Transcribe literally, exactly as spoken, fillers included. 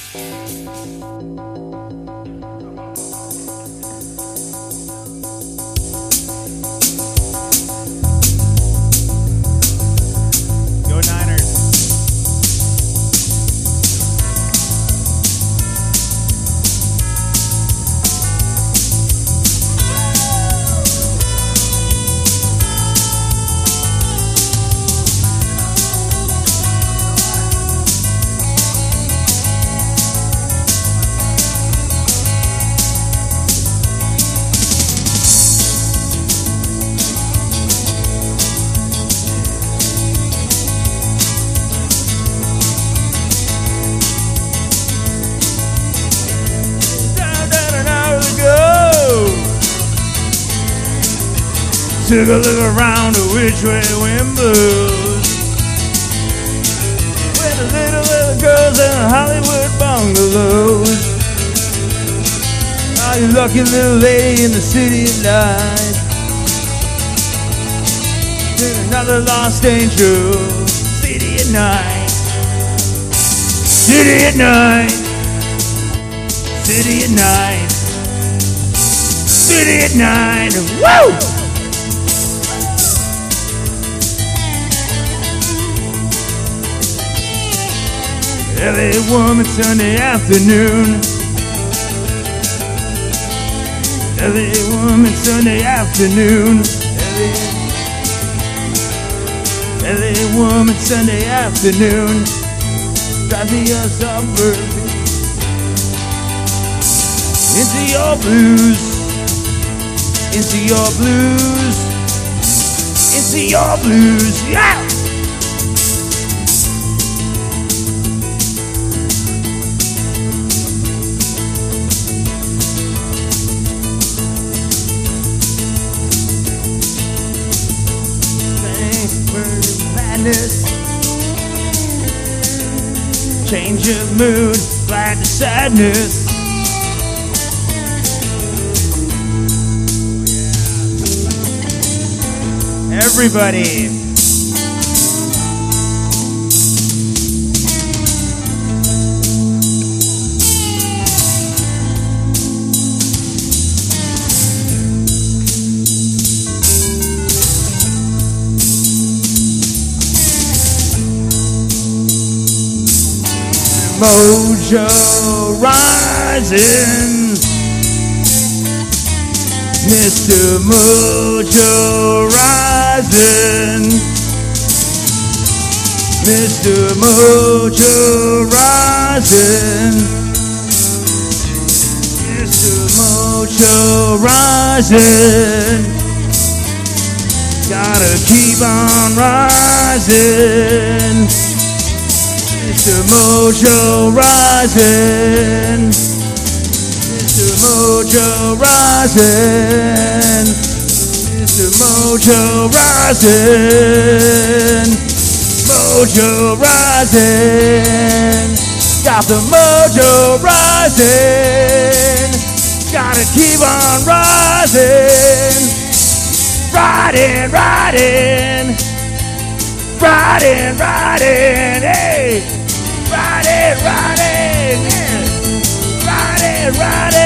Go Niners. Took a look around to which way the wind blows. With the little, little girls in the Hollywood bungalows. Oh, you lucky little lady in the city at night. To another lost angel. City at night. City at night. City at night. City at night. Woo! L A woman Sunday afternoon. L A woman Sunday afternoon. L A woman Sunday afternoon. Drive me a suburb into your blues, into your blues, into your blues, yeah! Change of mood, glad to sadness. Everybody. Mojo rising, Mister Mojo rising, Mister Mojo rising, Mister Mojo rising, gotta keep on rising. Mister Mojo rising, Mister Mojo rising, Mister Mojo rising, Mojo rising, got the mojo rising, gotta keep on rising, riding, riding, riding, riding, hey. Riding, riding, yeah. Riding, riding.